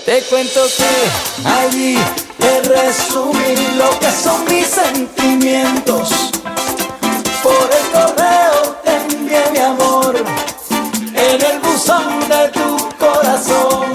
Te cuento que allí te resumí lo que son mis sentimientos. Por el correo te envié mi amor en el buzón de tu corazón.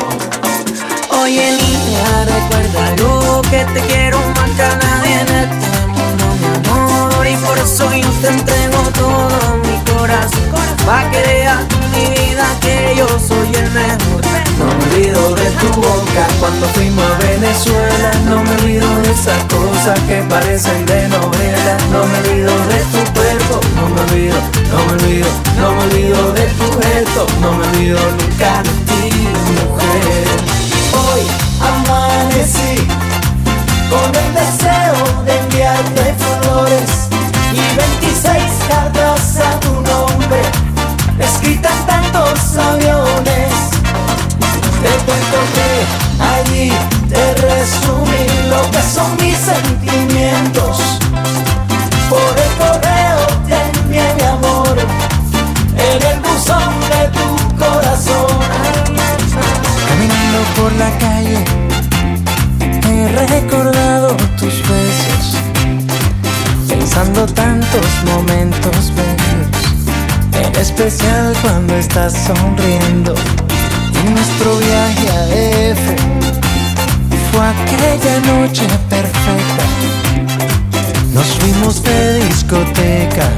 Oye niña, recuerda lo que te quiero más que a nadie en este mundo, mi amor. Y por eso yo te entrego todo mi corazón, pa' que veas mi vida que yo soy el mejor. No me olvido de tu boca cuando fuimos a Venezuela. No me olvido de esas cosas que parecen de novela. No me olvido de tu cuerpo, no me olvido, no me olvido, no me olvido de tu gesto. No me olvido nunca de ti, mujer. Hoy amanecí con el deseo de enviarte flores y 26 cartas a tu nombre, escritas en tantos aviones. Te cuento que allí te resumí lo que son mis sentimientos. Por el correo te envié mi amor en el buzón de tu corazón. Caminando por la calle he recordado tus besos, pensando tantos momentos bellos, en especial cuando estás sonriendo. Y nuestro viaje a DF fue aquella noche perfecta. Nos fuimos de discoteca,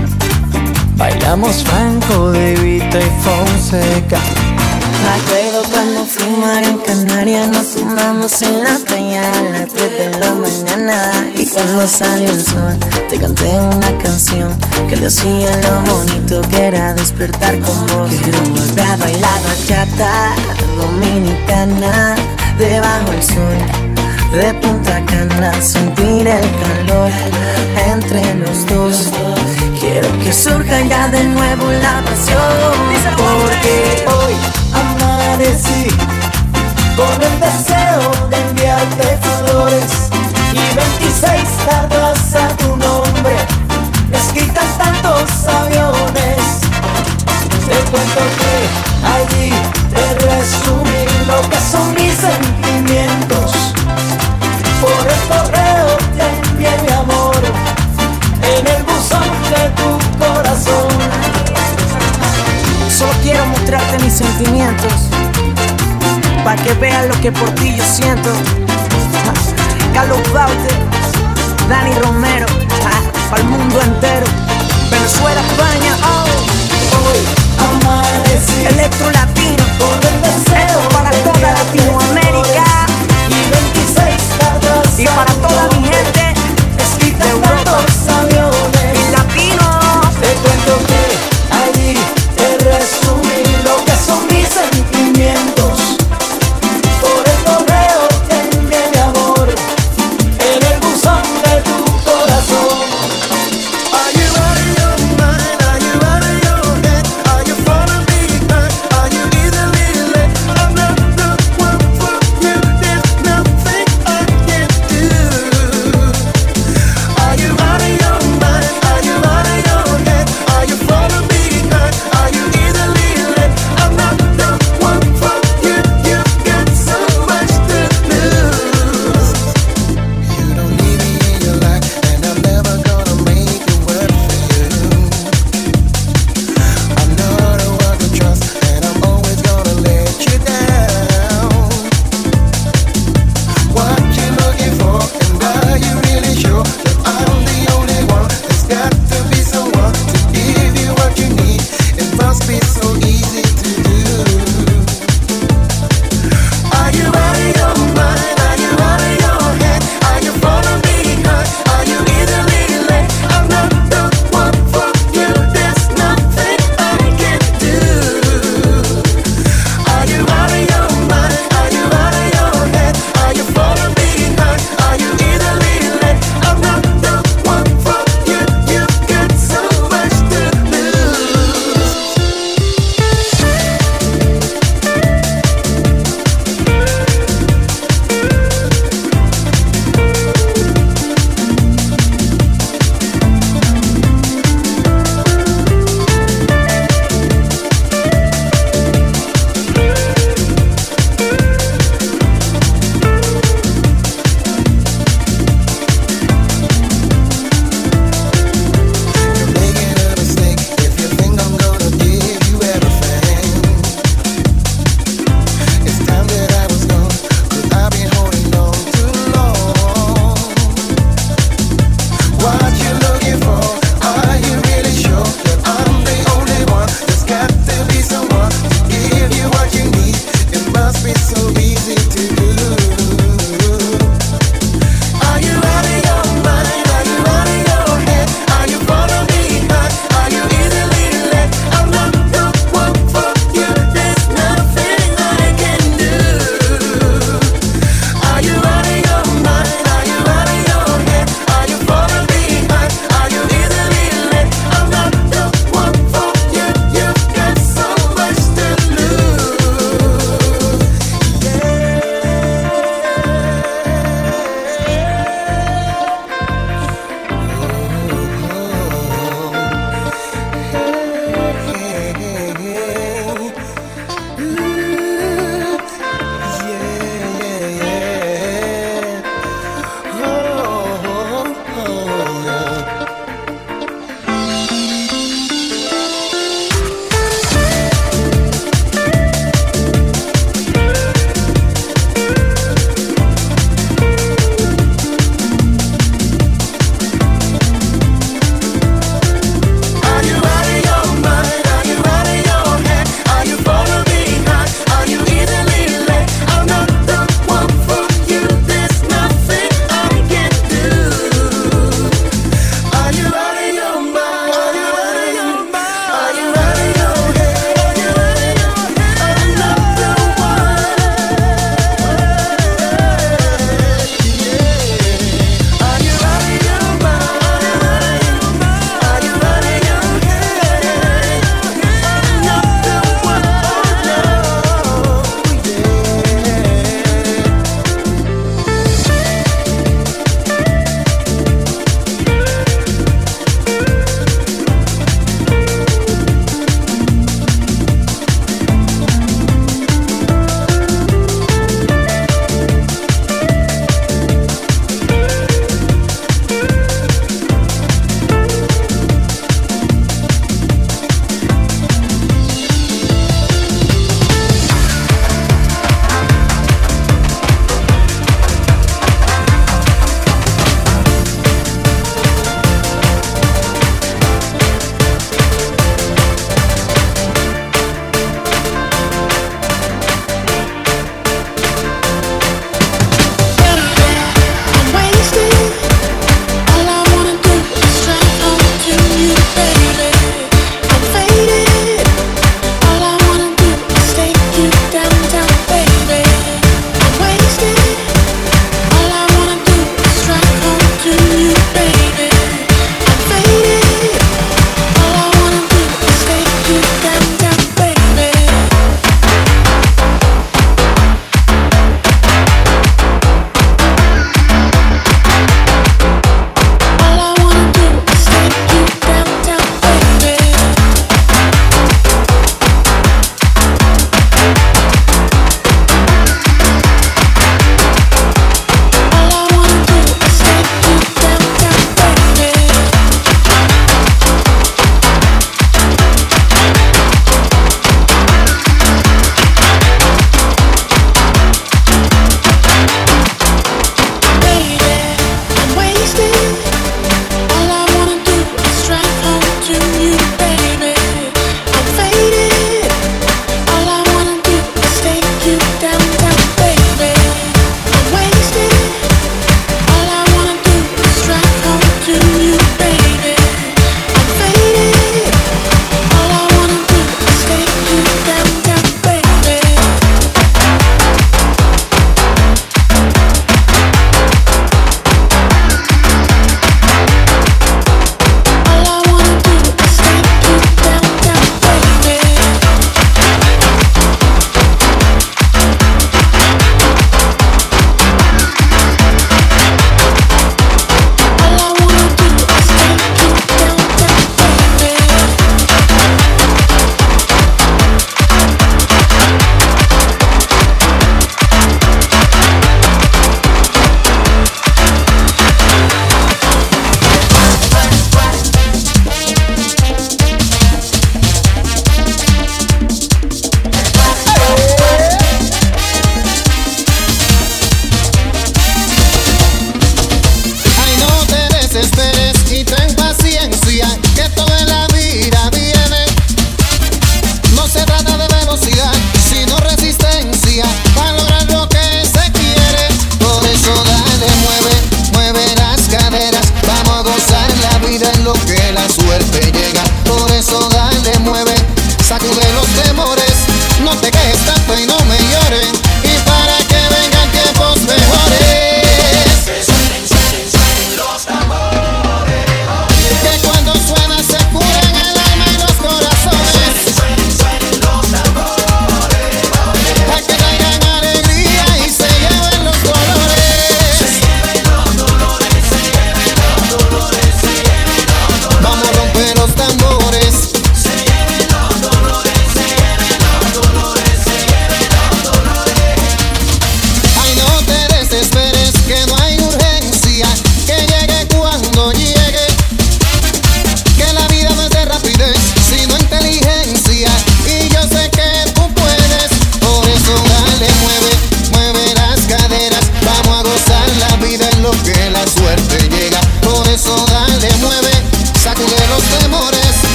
bailamos Franco, De Vita y Fonseca. Me acuerdo cuando fuimos en Canarias, nos tomamos en la playa a las 3 de la mañana. Y cuando salió el sol, te canté una canción que decía lo bonito que era despertar con vos. Quiero volver a bailar bachata dominicana, debajo del sol de Punta Cana, sentir el calor entre los dos. Quiero que surja ya de nuevo la pasión, porque hoy amanecí con el deseo de enviarte flores y 26 cartas a tu nombre, escritas en tantos aviones. Te cuento que allí te resumí lo que son mis sentimientos. Por el correo te envié mi amor en el buzón de tu corazón. Solo quiero mostrarte mis sentimientos, pa' que veas lo que por ti yo siento. Carlos Baute, Dani Romero, pa'l mundo entero. Venezuela, España, Hoy amanecí Electro Latino, con el deseo esto para toda Latinoamérica y 26 cartas y para toda mi gente escritas de en Europa tantos aviones. y latinos. Te cuento que allí te resumí lo que son mis sentimientos. Por el correo te envié mi amor en el buzón de tu corazón. Are you out of your mind? Are you out of your head? Are you falling behind? Are you easily led?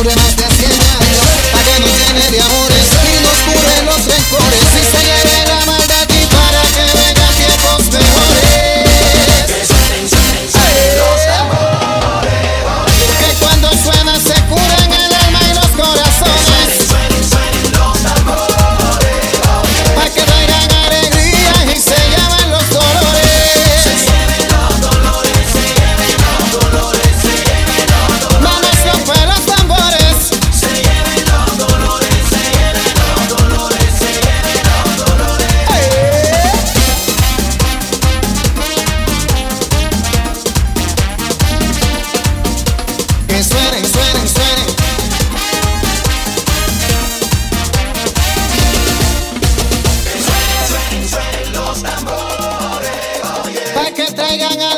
dure más de 100 años, para que nos llene de amores y nos cure los rencores y se lleve la maldad y para que vengan tiempos mejores. Que suenen los tambores. Que cuando suena se curen el alma y los corazones. Suenen los tambores. Para que traigan alegría y se lleven los dolores. Se lleven los dolores, se lleven los dolores, se lleven los dolores. Vamos a romper los tambores. Se lleven los dolores, se lleven los dolores, se lleven los dolores. Que suenen, suenen, suenen. Suenen los tambores. Para que traigan